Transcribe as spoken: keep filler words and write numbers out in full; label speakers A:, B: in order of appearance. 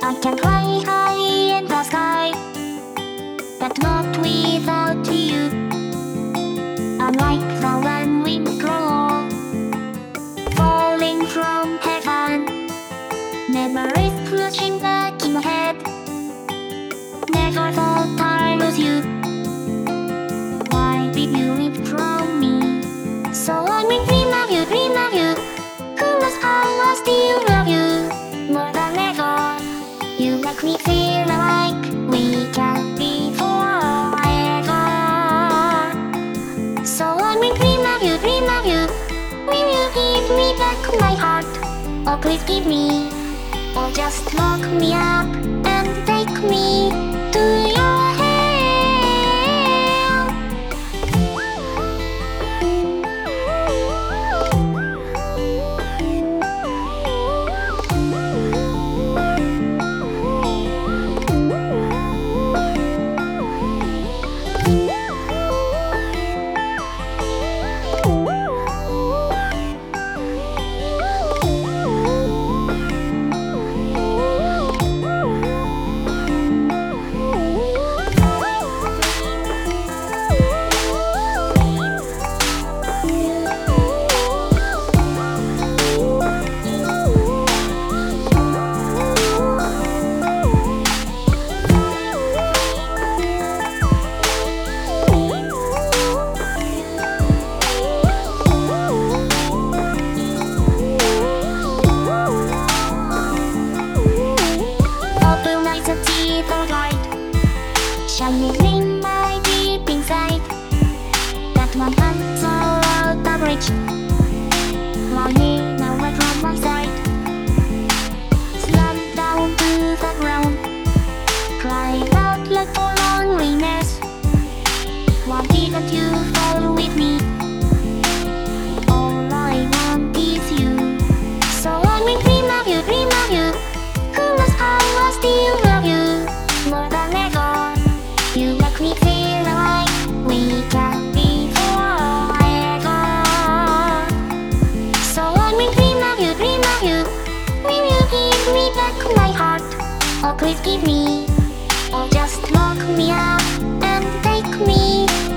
A: I can fly high in the sky, but not without you. Unlike the one we grow, falling from heaven, never is flashing back in my head. Never thought I'd lose you. Why did you leave from me? So I may dream of you, dream of you. Who knows how I still love you more than ever. You make me feel like we can be forever. So I may dream of you, dream of you. Will you give me back my heart? Oh, please give me. Or just lock me up and take me to your head. Shining in my deep inside, that one hands all out the bridge, lying away from my side. Slam down to the ground, crying out loud for loneliness. Why didn't you fall with me? All I want is you. So I may dream of you, dream of you. Who knows how I still love you more than ever. You make me feel like we can be forever. So I may dream of you, dream of you. Will you give me back my heart? Oh, please give me. Or just lock me up and take me